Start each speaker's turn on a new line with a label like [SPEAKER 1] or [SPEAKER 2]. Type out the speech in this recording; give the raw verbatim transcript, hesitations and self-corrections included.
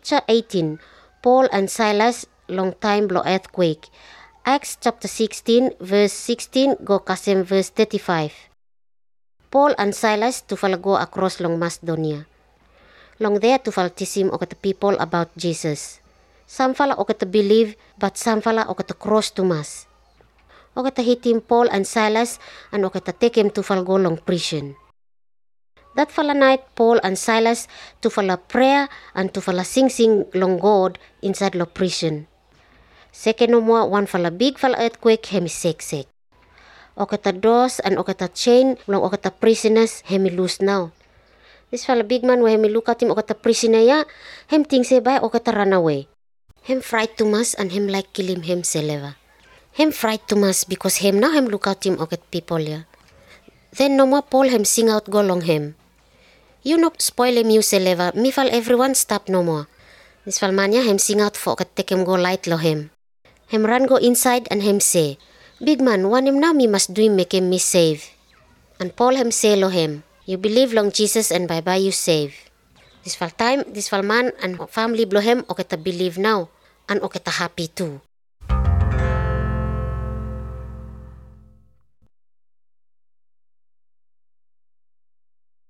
[SPEAKER 1] chapter eighteen, Paul and Silas long time blow earthquake. Acts chapter sixteen, verse sixteen go kasem verse thirty-five. Paul and Silas to fala go across long Macedonia. Long there to fala tisim o kata people about Jesus. Some fala o kata believe, but some fala o kata cross to mas. O kata hitim Paul and Silas and o kata take him to fala go long prison. That fala night, Paul and Silas to fala prayer and to fala sing-sing long God inside lo prison. Second no more, one fala big fala earthquake hemi sek-sek. O kata doors and o kata chain long o kata prisoners hemi loose now. This fala big man where hemi look at him o kata prisoner ya, hem think say by o kata run away. Hem fright to mas and hem like kill him hem seleva. Hem fright to mas because hem now hem look at him o kata people ya. Then no more Paul hem sing out go long him. You not spoil him you seleva, me fal everyone stop no more. This fal mania hem sing out for kat take him go light lo him. Hem run go inside and hem say, big man, want him now me must do him make him me save. And Paul hem say lo him, you believe long Jesus and bye bye you save. This fal time, this fal man and family blow him o kata believe now and o kata happy too.